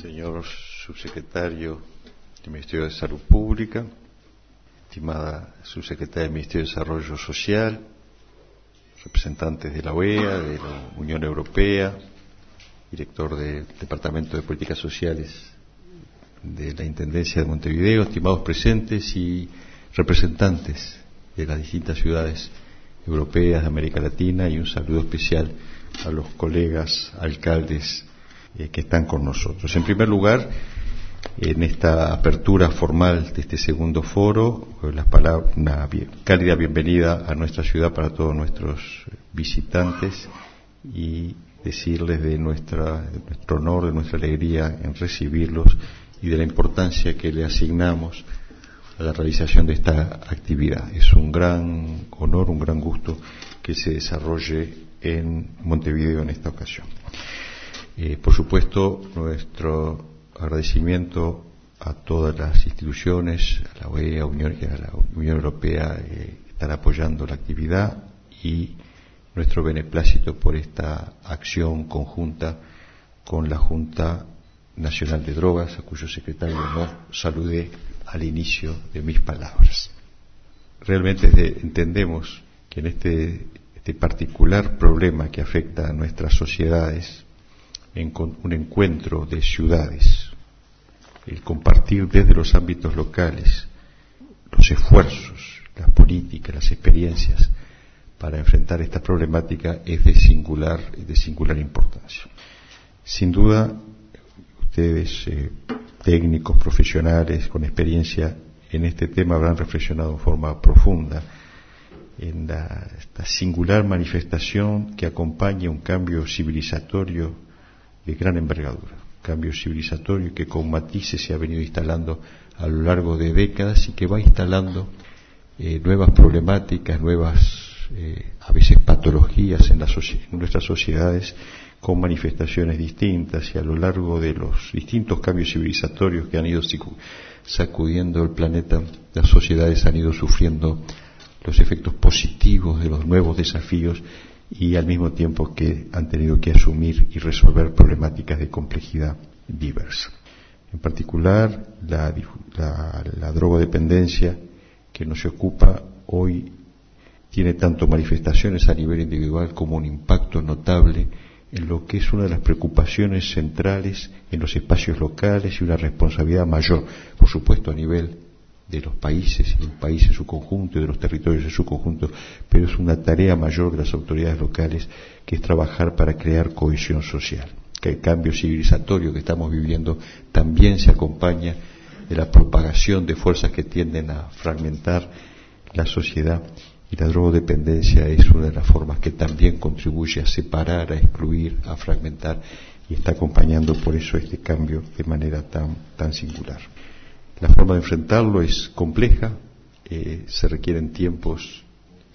señor subsecretario del Ministerio de Salud Pública, estimada subsecretaria del Ministerio de Desarrollo Social, representantes de la OEA, de la Unión Europea, director del Departamento de Políticas Sociales de la Intendencia de Montevideo, estimados presentes y representantes de las distintas ciudades europeas de América Latina, y un saludo especial a los colegas alcaldes que están con nosotros. En primer lugar, en esta apertura formal de este segundo foro, una cálida bienvenida a nuestra ciudad para todos nuestros visitantes y decirles de nuestro honor, de nuestra alegría en recibirlos y de la importancia que le asignamos a la realización de esta actividad. Es un gran honor, un gran gusto que se desarrolle en Montevideo en esta ocasión. Por supuesto, nuestro agradecimiento a todas las instituciones, a la OEA, y a la Unión Europea, que están apoyando la actividad, y nuestro beneplácito por esta acción conjunta con la Junta Nacional de Drogas, a cuyo secretario no saludé al inicio de mis palabras. Realmente entendemos que en este particular problema que afecta a nuestras sociedades, en un encuentro de ciudades, el compartir desde los ámbitos locales los esfuerzos, las políticas, las experiencias para enfrentar esta problemática es de singular importancia. Sin duda, ustedes, técnicos, profesionales con experiencia en este tema, habrán reflexionado en forma profunda en esta singular manifestación que acompaña un cambio civilizatorio de gran envergadura, cambio civilizatorio que con matices se ha venido instalando a lo largo de décadas y que va instalando nuevas problemáticas, nuevas a veces patologías en nuestras sociedades, con manifestaciones distintas, y a lo largo de los distintos cambios civilizatorios que han ido sacudiendo el planeta, las sociedades han ido sufriendo los efectos positivos de los nuevos desafíos, y al mismo tiempo que han tenido que asumir y resolver problemáticas de complejidad diversa. En particular, la drogodependencia que nos ocupa hoy tiene tanto manifestaciones a nivel individual como un impacto notable en lo que es una de las preocupaciones centrales en los espacios locales, y una responsabilidad mayor, por supuesto, a nivel de los países, y del país en su conjunto y de los territorios en su conjunto, pero es una tarea mayor de las autoridades locales, que es trabajar para crear cohesión social. Que el cambio civilizatorio que estamos viviendo también se acompaña de la propagación de fuerzas que tienden a fragmentar la sociedad, y la drogodependencia es una de las formas que también contribuye a separar, a excluir, a fragmentar, y está acompañando por eso este cambio de manera tan singular. La forma de enfrentarlo es compleja, se requieren tiempos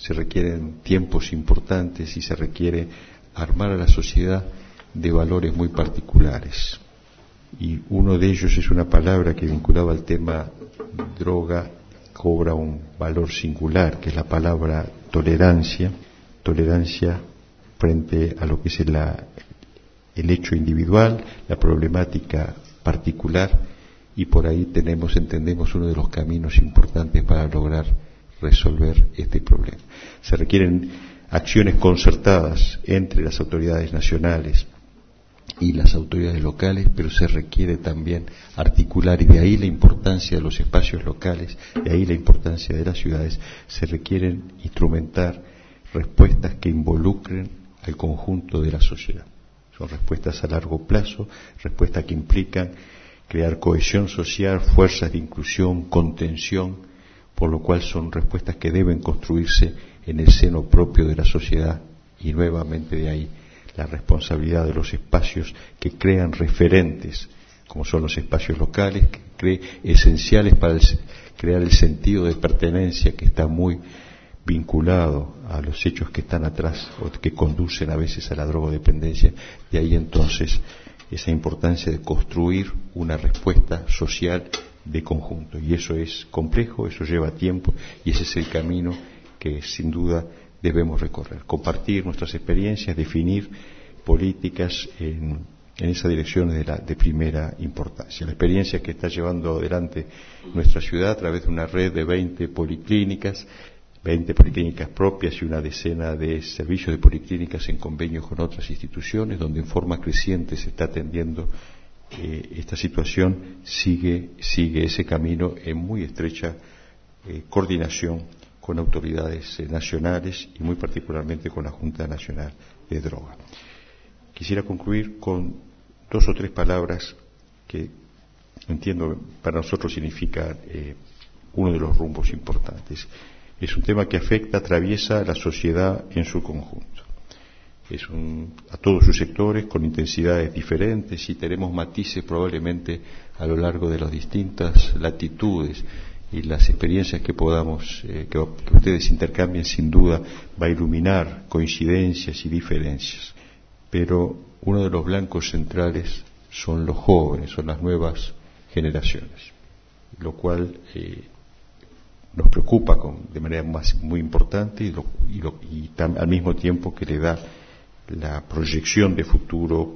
importantes, y se requiere armar a la sociedad de valores muy particulares. Y uno de ellos es una palabra que, vinculada al tema droga, cobra un valor singular, que es la palabra tolerancia. Tolerancia frente a lo que es el hecho individual, la problemática particular. Y por ahí entendemos uno de los caminos importantes para lograr resolver este problema. Se requieren acciones concertadas entre las autoridades nacionales y las autoridades locales, pero se requiere también articular, y de ahí la importancia de los espacios locales, de ahí la importancia de las ciudades. Se requieren instrumentar respuestas que involucren al conjunto de la sociedad. Son respuestas a largo plazo, respuestas que implican crear cohesión social, fuerzas de inclusión, contención, por lo cual son respuestas que deben construirse en el seno propio de la sociedad, y nuevamente de ahí la responsabilidad de los espacios que crean referentes, como son los espacios locales, esenciales para crear el sentido de pertenencia, que está muy vinculado a los hechos que están atrás o que conducen a veces a la drogodependencia. De ahí entonces esa importancia de construir una respuesta social de conjunto, y eso es complejo, eso lleva tiempo, y ese es el camino que sin duda debemos recorrer. Compartir nuestras experiencias, definir políticas en esa dirección es de primera importancia. La experiencia que está llevando adelante nuestra ciudad a través de una red de 20 policlínicas propias y una decena de servicios de policlínicas en convenio con otras instituciones, donde en forma creciente se está atendiendo esta situación, sigue ese camino en muy estrecha coordinación con autoridades nacionales y muy particularmente con la Junta Nacional de Drogas. Quisiera concluir con 2 o 3 palabras que entiendo para nosotros significan uno de los rumbos importantes. Es un tema que atraviesa la sociedad en su conjunto. A todos sus sectores con intensidades diferentes y tenemos matices probablemente a lo largo de las distintas latitudes y las experiencias que podamos, que ustedes intercambien sin duda va a iluminar coincidencias y diferencias. Pero uno de los blancos centrales son los jóvenes, son las nuevas generaciones, lo cual nos preocupa de manera muy importante y al mismo tiempo que le da la proyección de futuro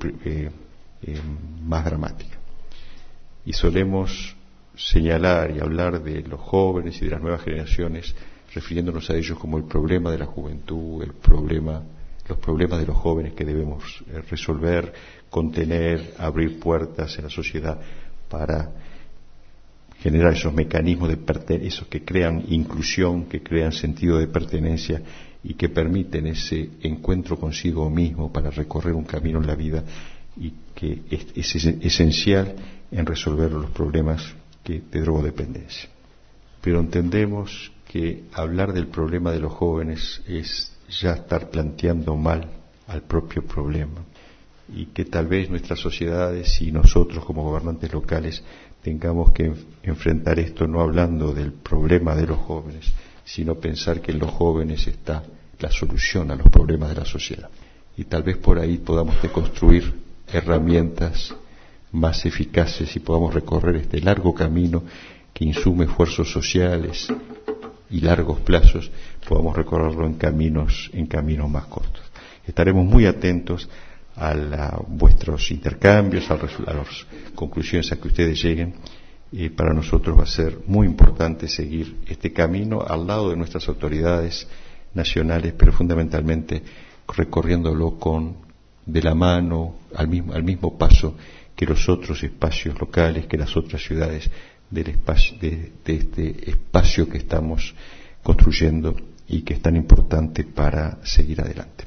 más dramática. Y solemos señalar y hablar de los jóvenes y de las nuevas generaciones refiriéndonos a ellos como el problema de la juventud, los problemas de los jóvenes que debemos resolver, contener, abrir puertas en la sociedad para generar esos mecanismos esos que crean inclusión, que crean sentido de pertenencia y que permiten ese encuentro consigo mismo para recorrer un camino en la vida y que es esencial en resolver los problemas de drogodependencia. Pero entendemos que hablar del problema de los jóvenes es ya estar planteando mal al propio problema y que tal vez nuestras sociedades y nosotros como gobernantes locales tengamos que enfrentar esto no hablando del problema de los jóvenes, sino pensar que en los jóvenes está la solución a los problemas de la sociedad. Y tal vez por ahí podamos construir herramientas más eficaces y podamos recorrer este largo camino que insume esfuerzos sociales y largos plazos, podamos recorrerlo en caminos más cortos. Estaremos muy atentos a vuestros intercambios, a las conclusiones a que ustedes lleguen. Para nosotros va a ser muy importante seguir este camino al lado de nuestras autoridades nacionales, pero fundamentalmente recorriéndolo de la mano, al mismo paso que los otros espacios locales, que las otras ciudades de este espacio que estamos construyendo y que es tan importante para seguir adelante.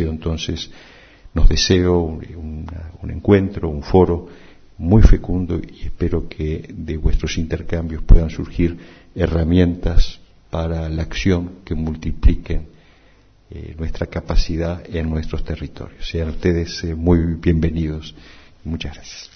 Nos deseo un encuentro, un foro muy fecundo y espero que de vuestros intercambios puedan surgir herramientas para la acción que multipliquen nuestra capacidad en nuestros territorios. Sean ustedes muy bienvenidos. Muchas gracias.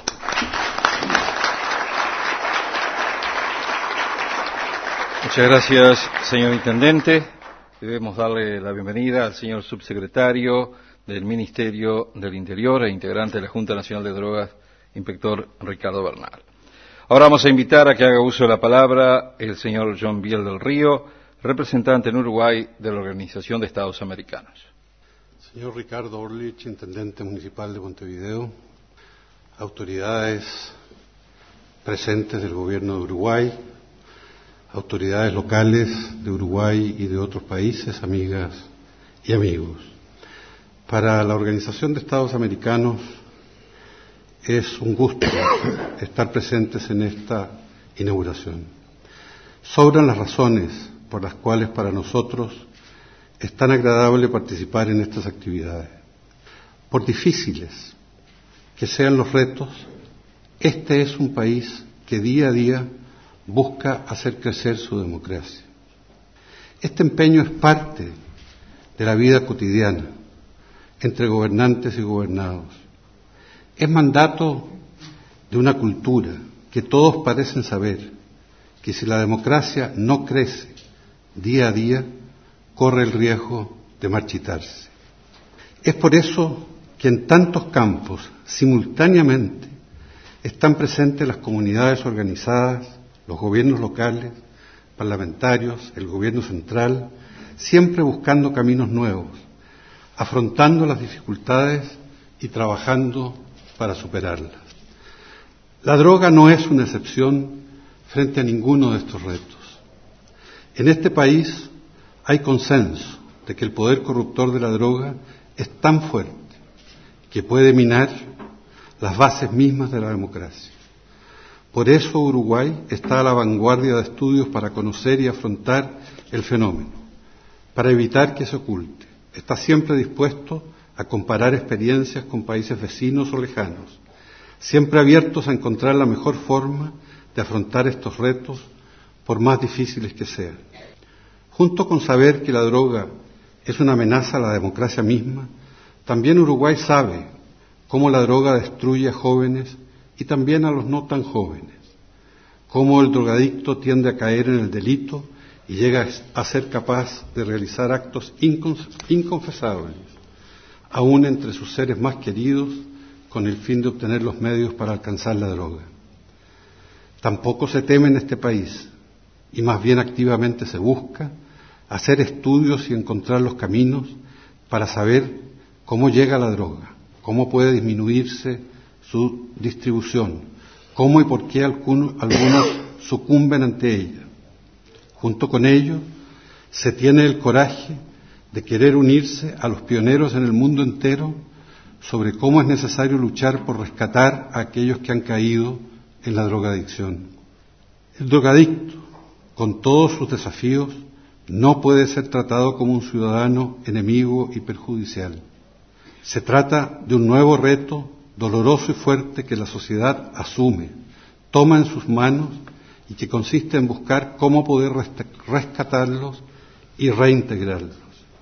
Muchas gracias, señor Intendente. Debemos darle la bienvenida al señor Subsecretario del Ministerio del Interior e integrante de la Junta Nacional de Drogas, Inspector Ricardo Bernal. Ahora vamos a invitar a que haga uso de la palabra el señor John Biel del Río, representante en Uruguay de la Organización de Estados Americanos. Señor Ricardo Orlich, Intendente Municipal de Montevideo, autoridades presentes del Gobierno de Uruguay, autoridades locales de Uruguay y de otros países, amigas y amigos. Para la Organización de Estados Americanos es un gusto estar presentes en esta inauguración. Sobran las razones por las cuales para nosotros es tan agradable participar en estas actividades. Por difíciles que sean los retos, este es un país que día a día busca hacer crecer su democracia. Este empeño es parte de la vida cotidiana entre gobernantes y gobernados. Es mandato de una cultura que todos parecen saber que si la democracia no crece día a día, corre el riesgo de marchitarse. Es por eso que en tantos campos, simultáneamente, están presentes las comunidades organizadas, los gobiernos locales, parlamentarios, el gobierno central, siempre buscando caminos nuevos, afrontando las dificultades y trabajando para superarlas. La droga no es una excepción frente a ninguno de estos retos. En este país hay consenso de que el poder corruptor de la droga es tan fuerte que puede minar las bases mismas de la democracia. Por eso Uruguay está a la vanguardia de estudios para conocer y afrontar el fenómeno, para evitar que se oculte. Está siempre dispuesto a comparar experiencias con países vecinos o lejanos, siempre abiertos a encontrar la mejor forma de afrontar estos retos, por más difíciles que sean. Junto con saber que la droga es una amenaza a la democracia misma, también Uruguay sabe cómo la droga destruye a jóvenes y también a los no tan jóvenes, cómo el drogadicto tiende a caer en el delito y llega a ser capaz de realizar actos inconfesables, aún entre sus seres más queridos, con el fin de obtener los medios para alcanzar la droga. Tampoco se teme en este país, y más bien activamente se busca hacer estudios y encontrar los caminos para saber cómo llega la droga, cómo puede disminuirse su distribución, cómo y por qué algunos sucumben ante ella. Junto con ello, se tiene el coraje de querer unirse a los pioneros en el mundo entero sobre cómo es necesario luchar por rescatar a aquellos que han caído en la drogadicción. El drogadicto, con todos sus desafíos, no puede ser tratado como un ciudadano enemigo y perjudicial. Se trata de un nuevo reto doloroso y fuerte que la sociedad asume, toma en sus manos y que consiste en buscar cómo poder rescatarlos y reintegrarlos.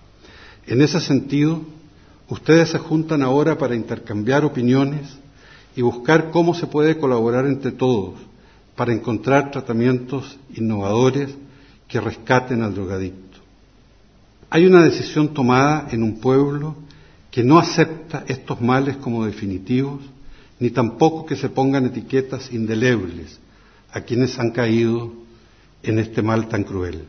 En ese sentido, ustedes se juntan ahora para intercambiar opiniones y buscar cómo se puede colaborar entre todos para encontrar tratamientos innovadores que rescaten al drogadicto. Hay una decisión tomada en un pueblo que no acepta estos males como definitivos, ni tampoco que se pongan etiquetas indelebles a quienes han caído en este mal tan cruel.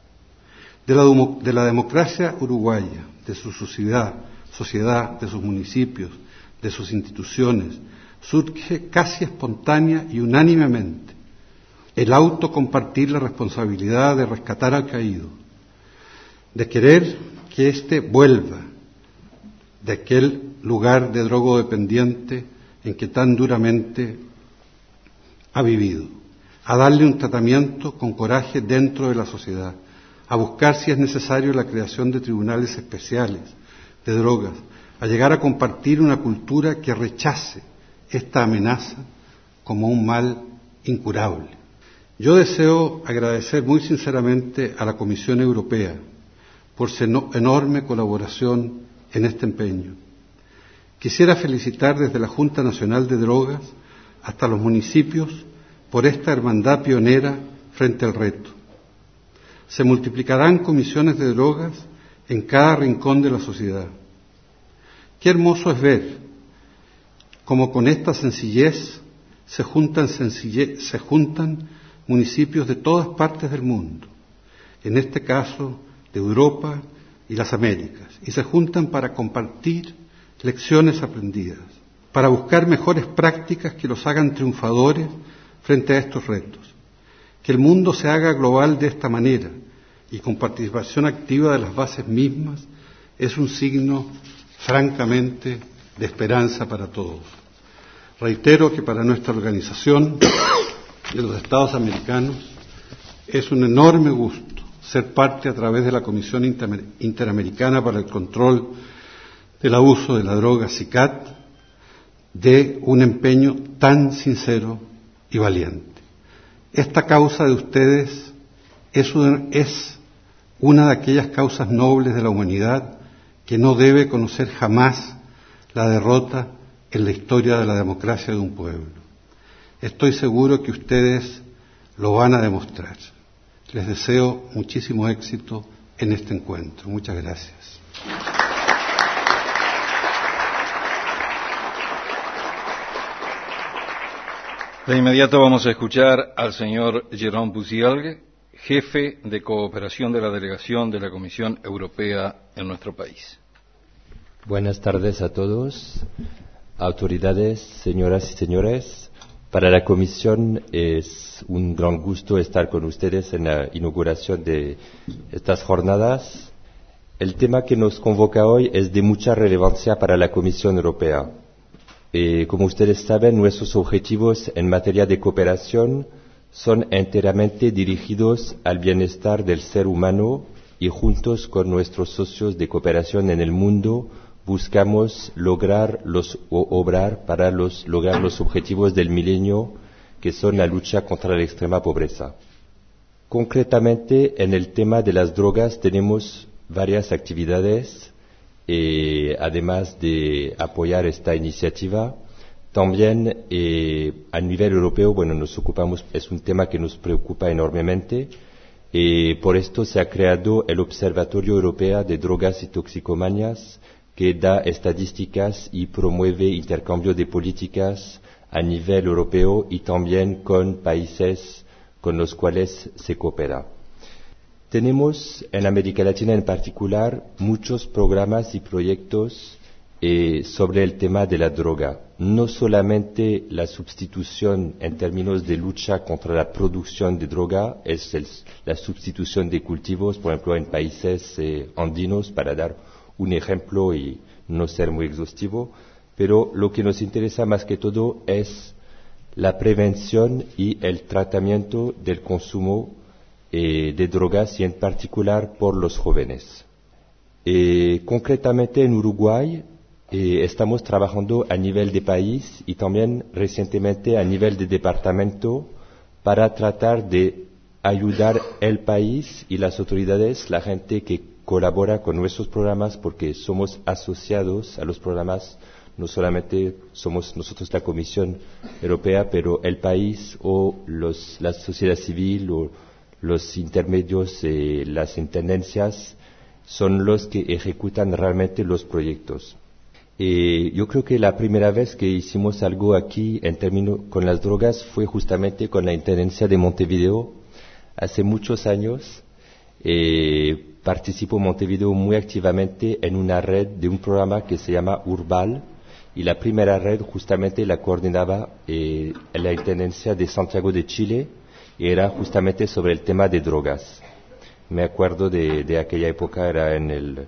De la democracia uruguaya, de su sociedad, de sus municipios, de sus instituciones, surge casi espontánea y unánimemente el autocompartir la responsabilidad de rescatar al caído, de querer que éste vuelva de aquel lugar de drogodependiente en que tan duramente ha vivido, a darle un tratamiento con coraje dentro de la sociedad, a buscar si es necesario la creación de tribunales especiales de drogas, a llegar a compartir una cultura que rechace esta amenaza como un mal incurable. Yo deseo agradecer muy sinceramente a la Comisión Europea por su enorme colaboración en este empeño. Quisiera felicitar desde la Junta Nacional de Drogas hasta los municipios por esta hermandad pionera frente al reto. Se multiplicarán comisiones de drogas en cada rincón de la sociedad. Qué hermoso es ver cómo con esta sencillez se juntan municipios de todas partes del mundo, en este caso de Europa y las Américas, y se juntan para compartir lecciones aprendidas, para buscar mejores prácticas que los hagan triunfadores frente a estos retos. Que el mundo se haga global de esta manera y con participación activa de las bases mismas es un signo francamente de esperanza para todos. Reitero que para nuestra organización de los Estados Americanos es un enorme gusto ser parte a través de la Comisión Interamericana para el Control del Abuso de la Droga, CICAD, de un empeño tan sincero y valiente. Esta causa de ustedes es una de aquellas causas nobles de la humanidad que no debe conocer jamás la derrota en la historia de la democracia de un pueblo. Estoy seguro que ustedes lo van a demostrar. Les deseo muchísimo éxito en este encuentro. Muchas gracias. De inmediato vamos a escuchar al señor Jérôme Busialgue, jefe de cooperación de la delegación de la Comisión Europea en nuestro país. Buenas tardes a todos. autoridades, señoras y señores. Para la Comisión es un gran gusto estar con ustedes en la inauguración de estas jornadas. El tema que nos convoca hoy es de mucha relevancia para la Comisión Europea. Como ustedes saben, nuestros objetivos en materia de cooperación son enteramente dirigidos al bienestar del ser humano y juntos con nuestros socios de cooperación en el mundo buscamos obrar para lograr los objetivos del milenio, que son la lucha contra la extrema pobreza. Concretamente, en el tema de las drogas tenemos varias actividades, además de apoyar esta iniciativa. También a nivel europeo, es un tema que nos preocupa enormemente. Por esto se ha creado el Observatorio Europeo de Drogas y Toxicomanías, que da estadísticas y promueve intercambio de políticas a nivel europeo y también con países con los cuales se coopera. Tenemos en América Latina en particular muchos programas y proyectos sobre el tema de la droga. No solamente la sustitución en términos de lucha contra la producción de droga, la sustitución de cultivos, por ejemplo, en países andinos, para dar un ejemplo y no ser muy exhaustivo, pero lo que nos interesa más que todo es la prevención y el tratamiento del consumo de drogas y en particular por los jóvenes. Concretamente en Uruguay estamos trabajando a nivel de país y también recientemente a nivel de departamento para tratar de ayudar el país y las autoridades, la gente que colabora con nuestros programas, porque somos asociados a los programas, no solamente somos nosotros la Comisión Europea, pero el país o la sociedad civil o los intermedios, las intendencias, son los que ejecutan realmente los proyectos. Yo creo que la primera vez que hicimos algo aquí con las drogas fue justamente con la Intendencia de Montevideo, hace muchos años. Participó Montevideo muy activamente en una red de un programa que se llama Urbal, y la primera red justamente la coordinaba la Intendencia de Santiago de Chile, y era justamente sobre el tema de drogas. Me acuerdo de aquella época, era en el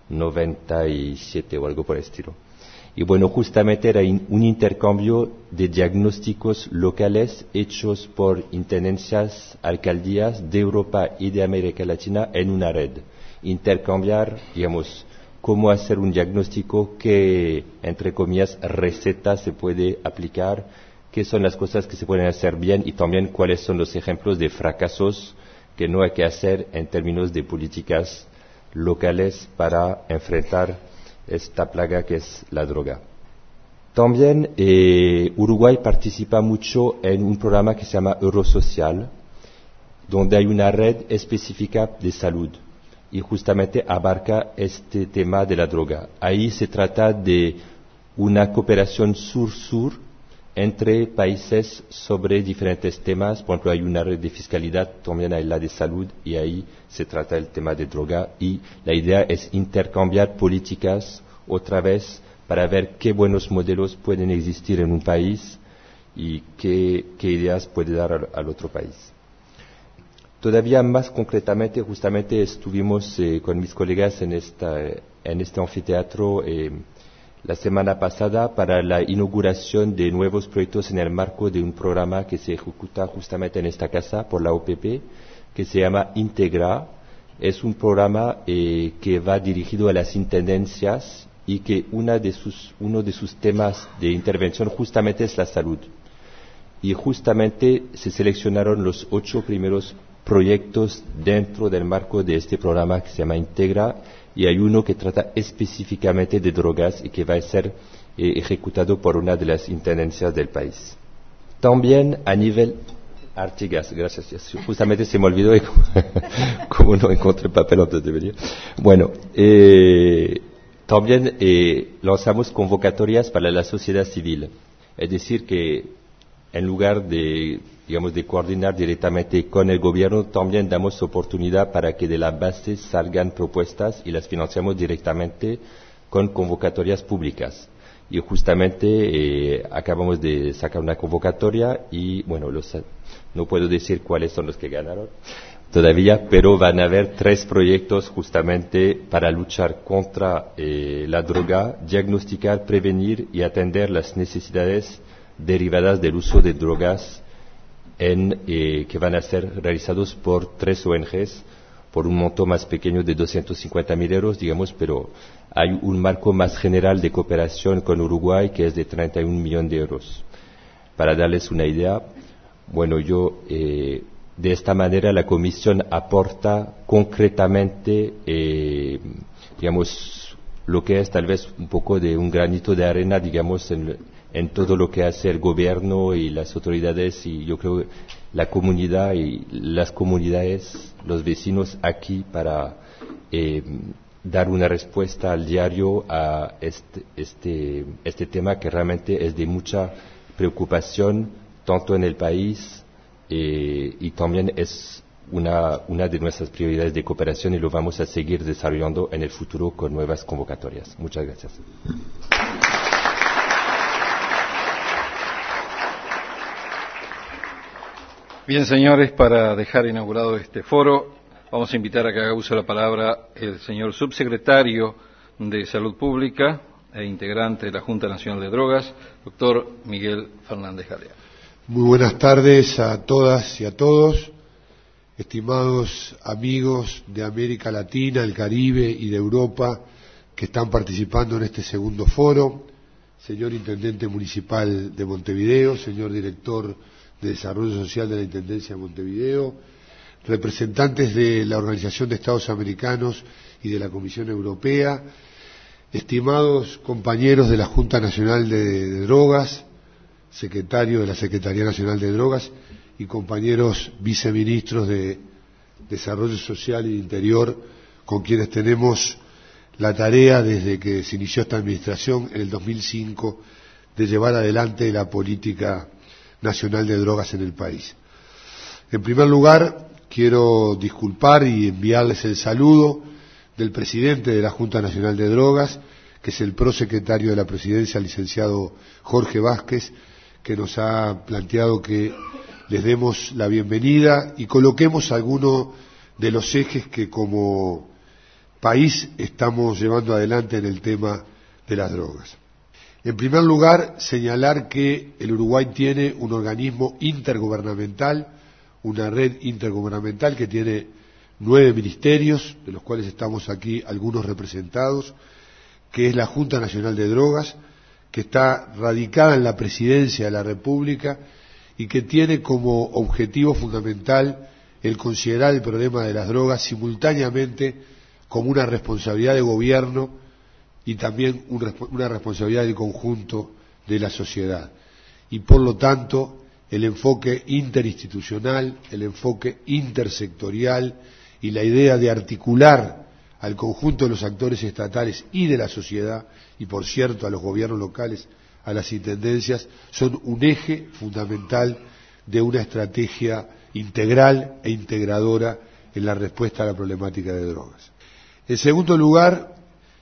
97 o algo por el estilo. Y justamente era un intercambio de diagnósticos locales hechos por intendencias, alcaldías de Europa y de América Latina en una red. Intercambiar, cómo hacer un diagnóstico, qué, entre comillas, recetas se puede aplicar, qué son las cosas que se pueden hacer bien y también cuáles son los ejemplos de fracasos que no hay que hacer en términos de políticas locales para enfrentar esta plaga que es la droga. También Uruguay participa mucho en un programa que se llama Eurosocial, donde hay una red específica de salud y justamente abarca este tema de la droga. Ahí se trata de una cooperación sur-sur entre países sobre diferentes temas. Por ejemplo, hay una red de fiscalidad, también hay la de salud, y ahí se trata el tema de droga. Y la idea es intercambiar políticas otra vez para ver qué buenos modelos pueden existir en un país y qué ideas puede dar al otro país. Todavía más concretamente, justamente estuvimos con mis colegas en este anfiteatro la semana pasada para la inauguración de nuevos proyectos en el marco de un programa que se ejecuta justamente en esta casa por la OPP, que se llama Integra. Es un programa que va dirigido a las intendencias y que uno de sus temas de intervención justamente es la salud. Y justamente se seleccionaron los 8 primeros proyectos dentro del marco de este programa que se llama Integra, y hay uno que trata específicamente de drogas y que va a ser ejecutado por una de las intendencias del país. También a nivel Artigas, gracias. Justamente se me olvidó y como no encontré papel antes de venir. También lanzamos convocatorias para la sociedad civil. Es decir, que en lugar de coordinar directamente con el gobierno, también damos oportunidad para que de la base salgan propuestas y las financiamos directamente con convocatorias públicas. y justamente acabamos de sacar una convocatoria y bueno, no puedo decir cuáles son los que ganaron todavía, pero van a haber 3 proyectos justamente para luchar contra la droga, diagnosticar, prevenir y atender las necesidades derivadas del uso de drogas que van a ser realizados por 3 ONGs por un monto más pequeño de 250.000 euros, digamos, pero hay un marco más general de cooperación con Uruguay que es de 31 millones de euros. Para darles una idea, bueno, de esta manera la Comisión aporta concretamente, digamos, lo que es tal vez un poco de un granito de arena, digamos, en todo lo que hace el gobierno y las autoridades y yo creo la comunidad y las comunidades, los vecinos aquí para dar una respuesta al diario a este tema que realmente es de mucha preocupación tanto en el país y también es una de nuestras prioridades de cooperación y lo vamos a seguir desarrollando en el futuro con nuevas convocatorias. Muchas gracias. Bien, señores, para dejar inaugurado este foro, vamos a invitar a que haga uso de la palabra el señor subsecretario de Salud Pública e integrante de la Junta Nacional de Drogas, doctor Miguel Fernández Galeano. Muy buenas tardes a todas y a todos, estimados amigos de América Latina, el Caribe y de Europa que están participando en este segundo foro, señor Intendente Municipal de Montevideo, señor Director de Desarrollo Social de la Intendencia de Montevideo, representantes de la Organización de Estados Americanos y de la Comisión Europea, estimados compañeros de la Junta Nacional de Drogas, secretario de la Secretaría Nacional de Drogas y compañeros viceministros de Desarrollo Social y Interior, con quienes tenemos la tarea desde que se inició esta administración en el 2005 de llevar adelante la política nacional de drogas en el país. En primer lugar, quiero disculpar y enviarles el saludo del presidente de la Junta Nacional de Drogas, que es el prosecretario de la Presidencia, licenciado Jorge Vázquez, que nos ha planteado que les demos la bienvenida y coloquemos algunos de los ejes que como país estamos llevando adelante en el tema de las drogas. En primer lugar, señalar que el Uruguay tiene un organismo intergubernamental, una red intergubernamental que tiene 9 ministerios, de los cuales estamos aquí algunos representados, que es la Junta Nacional de Drogas, que está radicada en la Presidencia de la República y que tiene como objetivo fundamental el considerar el problema de las drogas simultáneamente como una responsabilidad de gobierno y también una responsabilidad del conjunto de la sociedad. Y por lo tanto, el enfoque interinstitucional, el enfoque intersectorial y la idea de articular al conjunto de los actores estatales y de la sociedad, y por cierto a los gobiernos locales, a las intendencias, son un eje fundamental de una estrategia integral e integradora en la respuesta a la problemática de drogas. En segundo lugar,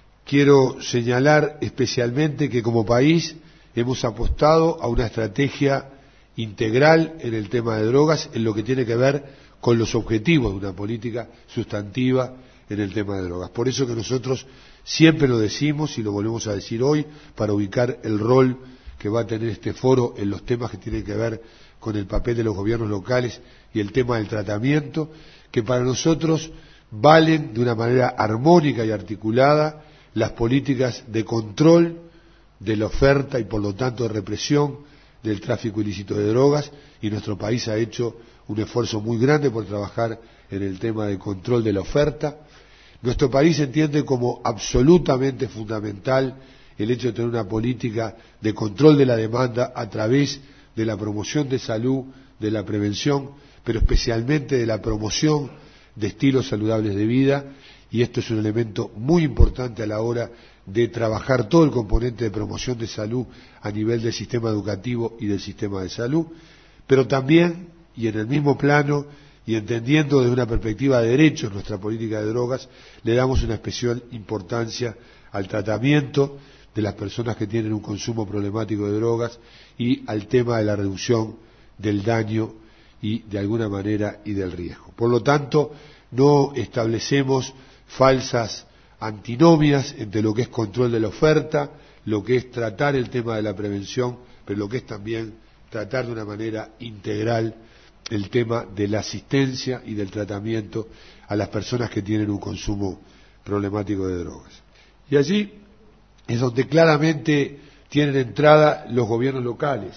quiero señalar especialmente que como país hemos apostado a una estrategia integral en el tema de drogas, en lo que tiene que ver con los objetivos de una política sustantiva en el tema de drogas. Por eso que nosotros siempre lo decimos y lo volvemos a decir hoy para ubicar el rol que va a tener este foro en los temas que tienen que ver con el papel de los gobiernos locales y el tema del tratamiento, que para nosotros valen de una manera armónica y articulada las políticas de control de la oferta y por lo tanto de represión del tráfico ilícito de drogas, y nuestro país ha hecho un esfuerzo muy grande por trabajar en el tema de control de la oferta. Nuestro país entiende como absolutamente fundamental el hecho de tener una política de control de la demanda a través de la promoción de salud, de la prevención, pero especialmente de la promoción de estilos saludables de vida, y esto es un elemento muy importante a la hora de trabajar todo el componente de promoción de salud a nivel del sistema educativo y del sistema de salud, pero también, y en el mismo plano, y entendiendo desde una perspectiva de derechos nuestra política de drogas, le damos una especial importancia al tratamiento de las personas que tienen un consumo problemático de drogas y al tema de la reducción del daño y de alguna manera y del riesgo. Por lo tanto, no establecemos falsas antinomias entre lo que es control de la oferta, lo que es tratar el tema de la prevención, pero lo que es también tratar de una manera integral el tema de la asistencia y del tratamiento a las personas que tienen un consumo problemático de drogas. Y allí es donde claramente tienen entrada los gobiernos locales.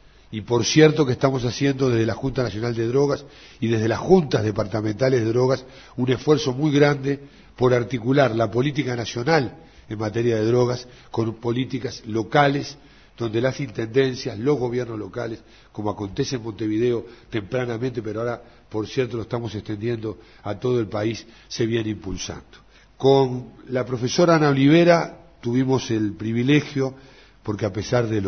Y por cierto que estamos haciendo desde la Junta Nacional de Drogas y desde las juntas departamentales de drogas un esfuerzo muy grande por articular la política nacional en materia de drogas con políticas locales, donde las intendencias, los gobiernos locales, como acontece en Montevideo tempranamente, pero ahora, por cierto, lo estamos extendiendo a todo el país, se viene impulsando. Con la profesora Ana Olivera tuvimos el privilegio, porque a pesar de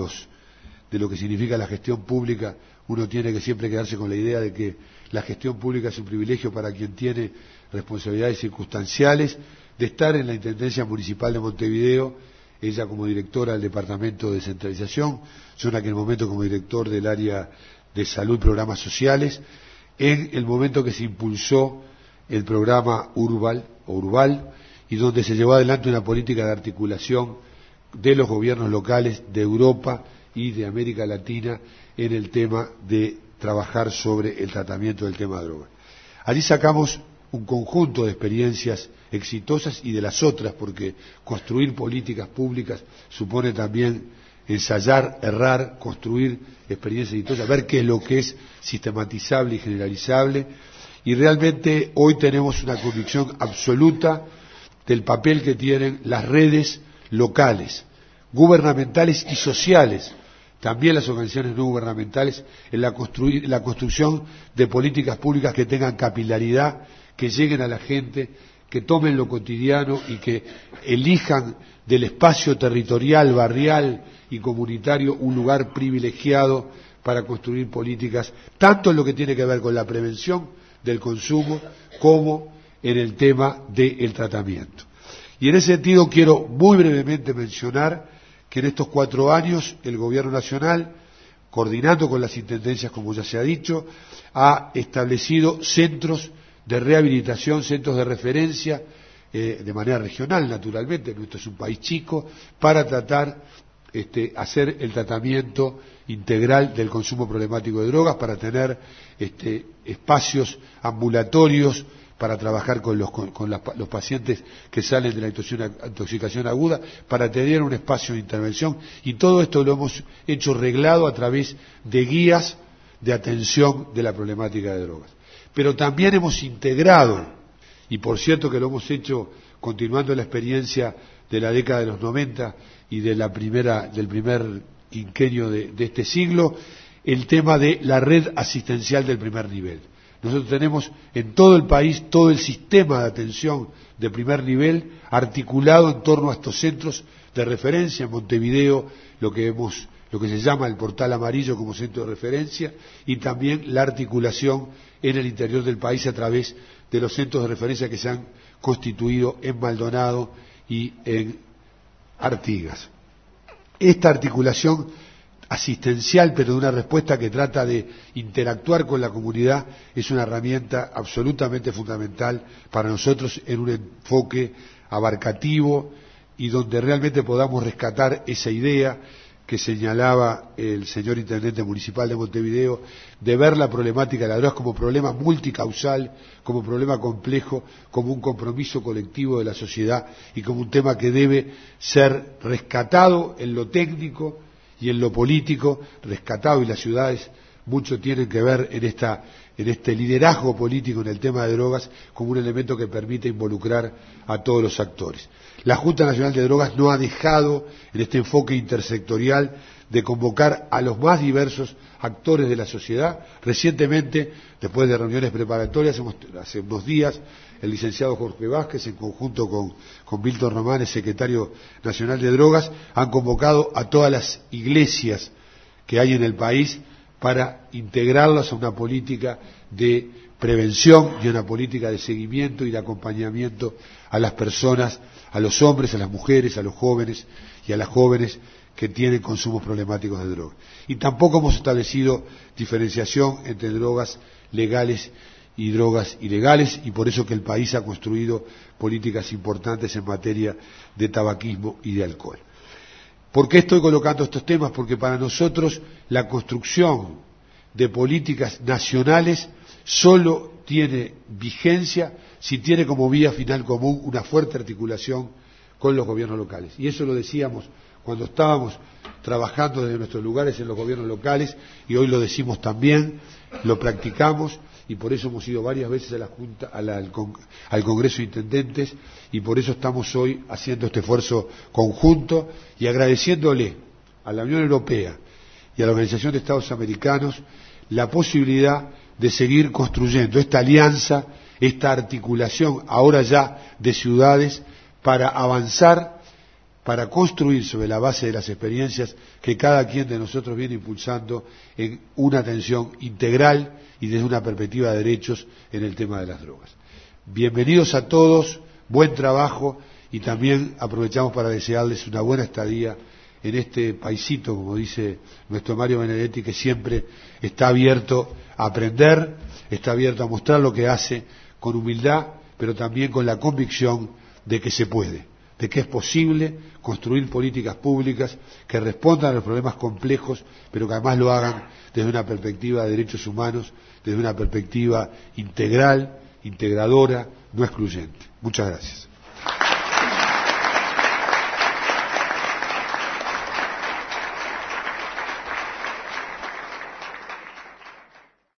lo que significa la gestión pública, uno tiene que siempre quedarse con la idea de que la gestión pública es un privilegio para quien tiene responsabilidades circunstanciales, de estar en la Intendencia Municipal de Montevideo, ella como directora del Departamento de Descentralización, yo en aquel momento como director del área de salud y programas sociales, en el momento que se impulsó el programa Urbal, y donde se llevó adelante una política de articulación de los gobiernos locales de Europa y de América Latina en el tema de trabajar sobre el tratamiento del tema de drogas. Allí sacamos un conjunto de experiencias exitosas y de las otras, porque construir políticas públicas supone también ensayar, errar, construir experiencias exitosas, ver qué es lo que es sistematizable y generalizable, y realmente hoy tenemos una convicción absoluta del papel que tienen las redes locales, gubernamentales y sociales, también las organizaciones no gubernamentales, en la construcción de políticas públicas que tengan capilaridad, que lleguen a la gente, que tomen lo cotidiano y que elijan del espacio territorial, barrial y comunitario un lugar privilegiado para construir políticas, tanto en lo que tiene que ver con la prevención del consumo como en el tema del tratamiento. Y en ese sentido quiero muy brevemente mencionar que en estos 4 años el Gobierno Nacional, coordinando con las intendencias, como ya se ha dicho, ha establecido centros de rehabilitación, centros de referencia, de manera regional, naturalmente, nuestro es un país chico, para tratar hacer el tratamiento integral del consumo problemático de drogas, para tener espacios ambulatorios, para trabajar con los pacientes que salen de la intoxicación aguda, para tener un espacio de intervención, y todo esto lo hemos hecho reglado a través de guías de atención de la problemática de drogas. Pero también hemos integrado, y por cierto que lo hemos hecho continuando la experiencia de la década de los 90 y del primer quinquenio de este siglo, el tema de la red asistencial del primer nivel. Nosotros tenemos en todo el país todo el sistema de atención de primer nivel articulado en torno a estos centros de referencia. En Montevideo lo que se llama el portal amarillo como centro de referencia, y también la articulación en el interior del país a través de los centros de referencia que se han constituido en Maldonado y en Artigas. Esta articulación asistencial, pero de una respuesta que trata de interactuar con la comunidad, es una herramienta absolutamente fundamental para nosotros en un enfoque abarcativo y donde realmente podamos rescatar esa idea que señalaba el señor Intendente Municipal de Montevideo, de ver la problemática de la droga como problema multicausal, como problema complejo, como un compromiso colectivo de la sociedad y como un tema que debe ser rescatado en lo técnico y en lo político, rescatado, y las ciudades mucho tienen que ver en este liderazgo político en el tema de drogas como un elemento que permite involucrar a todos los actores. La Junta Nacional de Drogas no ha dejado en este enfoque intersectorial de convocar a los más diversos actores de la sociedad. Recientemente, después de reuniones preparatorias, hace unos días, el licenciado Jorge Vázquez, en conjunto con Milton Romanes, secretario nacional de Drogas, han convocado a todas las iglesias que hay en el país para integrarlas a una política de prevención y una política de seguimiento y de acompañamiento a las personas a los hombres, a las mujeres, a los jóvenes y a las jóvenes que tienen consumos problemáticos de drogas. Y tampoco hemos establecido diferenciación entre drogas legales y drogas ilegales, y por eso que el país ha construido políticas importantes en materia de tabaquismo y de alcohol. ¿Por qué estoy colocando estos temas? Porque para nosotros la construcción de políticas nacionales solo tiene vigencia si tiene como vía final común una fuerte articulación con los gobiernos locales. Y eso lo decíamos cuando estábamos trabajando desde nuestros lugares en los gobiernos locales, y hoy lo decimos también, lo practicamos, y por eso hemos ido varias veces a la Junta, al Congreso de Intendentes, y por eso estamos hoy haciendo este esfuerzo conjunto y agradeciéndole a la Unión Europea y a la Organización de Estados Americanos la posibilidad de seguir construyendo esta alianza, esta articulación ahora ya de ciudades para avanzar, para construir sobre la base de las experiencias que cada quien de nosotros viene impulsando en una atención integral y desde una perspectiva de derechos en el tema de las drogas. Bienvenidos a todos, buen trabajo, y también aprovechamos para desearles una buena estadía en este paisito, como dice nuestro Mario Benedetti, que siempre está abierto a aprender, está abierto a mostrar lo que hace con humildad, pero también con la convicción de que se puede, de que es posible construir políticas públicas que respondan a los problemas complejos, pero que además lo hagan desde una perspectiva de derechos humanos, desde una perspectiva integral, integradora, no excluyente. Muchas gracias.